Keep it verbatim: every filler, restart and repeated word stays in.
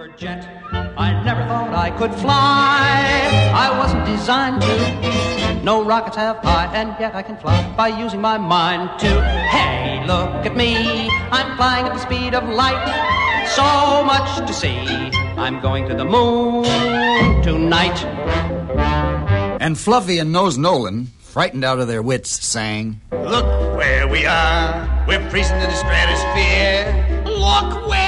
Jet. I never thought I could fly. I wasn't designed to. No rockets have I, and yet I can fly by using my mind to. Hey, look at me. I'm flying at the speed of light. So much to see. I'm going to the moon tonight. And Fluffy and Nose Nolan, frightened out of their wits, sang, Look where we are. We're freezing in the stratosphere. Look where